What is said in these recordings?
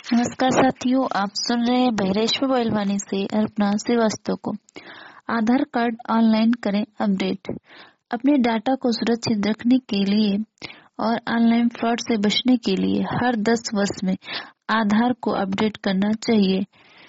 नमस्कार साथियों, आप सुन रहे हैं बहरेश मोबाइल वाणी से अर्पणा श्रीवास्तव को। आधार कार्ड ऑनलाइन करें अपडेट। अपने डाटा को सुरक्षित रखने के लिए और ऑनलाइन फ्रॉड से बचने के लिए हर 10 वर्ष में आधार को अपडेट करना चाहिए।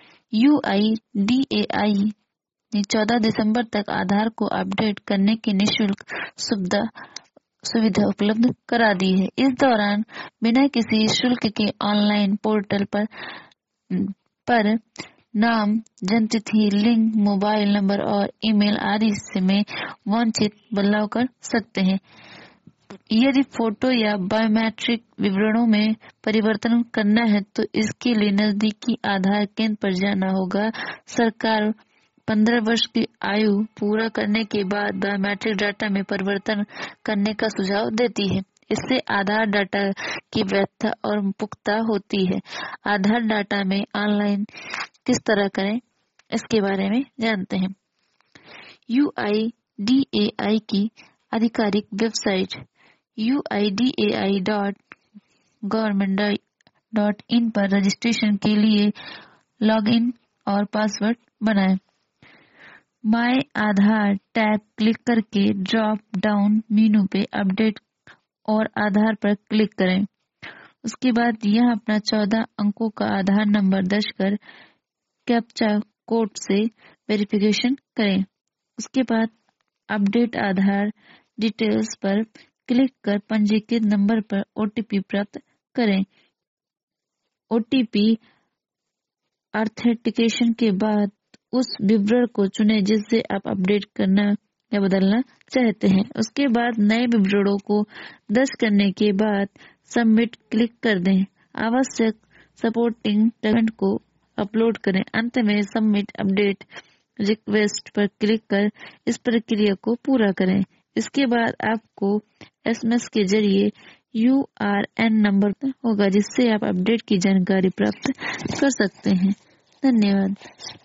UIDAI ने 14 दिसंबर तक आधार को अपडेट करने की निःशुल्क सुविधा उपलब्ध करा दी है। इस दौरान बिना किसी शुल्क के ऑनलाइन पोर्टल पर नाम, जन्मतिथि, लिंग, मोबाइल नंबर और ईमेल आदि में वांछित बदलाव कर सकते हैं। यदि फोटो या बायोमेट्रिक विवरणों में परिवर्तन करना है तो इसके लिए नजदीकी आधार केंद्र पर जाना होगा। सरकार 15 वर्ष की आयु पूरा करने के बाद बायोमेट्रिक डाटा में परिवर्तन करने का सुझाव देती है। इससे आधार डाटा की वैधता और पुख्ता होती है। आधार डाटा में ऑनलाइन किस तरह करें, इसके बारे में जानते हैं। UIDAI की आधिकारिक वेबसाइट uidai.government.in पर रजिस्ट्रेशन के लिए लॉगिन और पासवर्ड बनाएं। माय आधार टैब क्लिक करके ड्रॉप डाउन मेनू पे अपडेट और आधार पर क्लिक करें। उसके बाद यह अपना 14 अंकों का आधार नंबर दर्ज कर कैप्चा कोड से वेरिफिकेशन करें। उसके बाद अपडेट आधार डिटेल्स पर क्लिक कर पंजीकृत नंबर पर OTP प्राप्त करें। OTP ऑथेंटिकेशन के बाद उस विवरण को चुनें जिससे आप अपडेट करना या बदलना चाहते हैं। उसके बाद नए विवरणों को दर्ज करने के बाद सबमिट क्लिक कर दें। आवश्यक सपोर्टिंग डॉक्यूमेंट को अपलोड करें। अंत में सबमिट अपडेट रिक्वेस्ट पर क्लिक कर इस प्रक्रिया को पूरा करें। इसके बाद आपको SMS के जरिए URN नंबर होगा जिससे आप अपडेट की जानकारी प्राप्त कर सकते हैं। धन्यवाद।